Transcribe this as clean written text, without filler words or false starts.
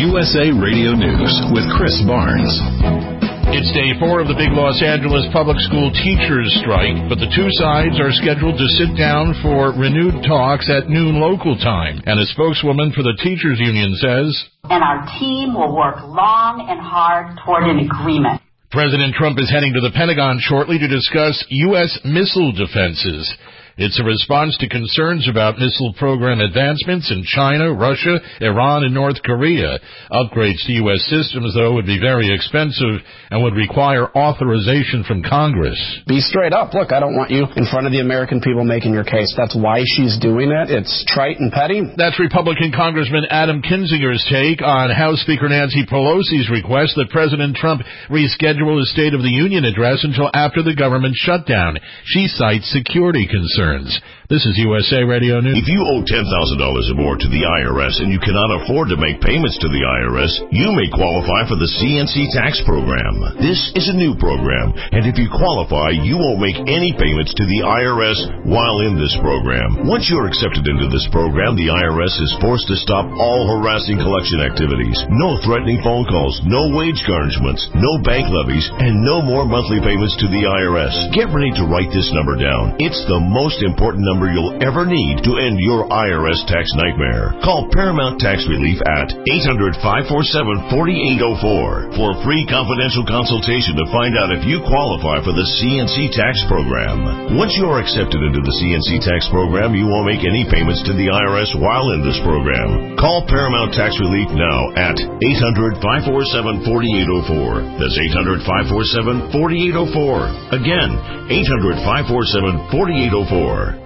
USA Radio News with Chris Barnes. It's day 4 of the big Los Angeles public school teachers strike, but the two sides are scheduled to sit down for renewed talks at noon local time. And a spokeswoman for the teachers union says, and our team will work long and hard toward an agreement. President Trump is heading to the Pentagon shortly to discuss U.S. missile defenses. It's a response to concerns about missile program advancements in China, Russia, Iran, and North Korea. Upgrades to U.S. systems, though, would be very expensive and would require authorization from Congress. Be straight up. Look, I don't want you in front of the American people making your case. That's why she's doing it. It's trite and petty. That's Republican Congressman Adam Kinzinger's take on House Speaker Nancy Pelosi's request that President Trump reschedule his State of the Union address until after the government shutdown. She cites security concerns. This is USA Radio News. If you owe $10,000 or more to the IRS and you cannot afford to make payments to the IRS, you may qualify for the CNC tax program. This is a new program, and if you qualify, you won't make any payments to the IRS while in this program. Once you're accepted into this program, the IRS is forced to stop all harassing collection activities. No threatening phone calls, no wage garnishments, no bank levies, and no more monthly payments to the IRS. Get ready to write this number down. It's the most important number you'll ever need to end your IRS tax nightmare. Call Paramount Tax Relief at 800-547-4804 for a free confidential consultation to find out if you qualify for the CNC tax program. Once you are accepted into the CNC tax program, you won't make any payments to the IRS while in this program. Call Paramount Tax Relief now at 800-547-4804. That's 800-547-4804. Again, 800-547-4804.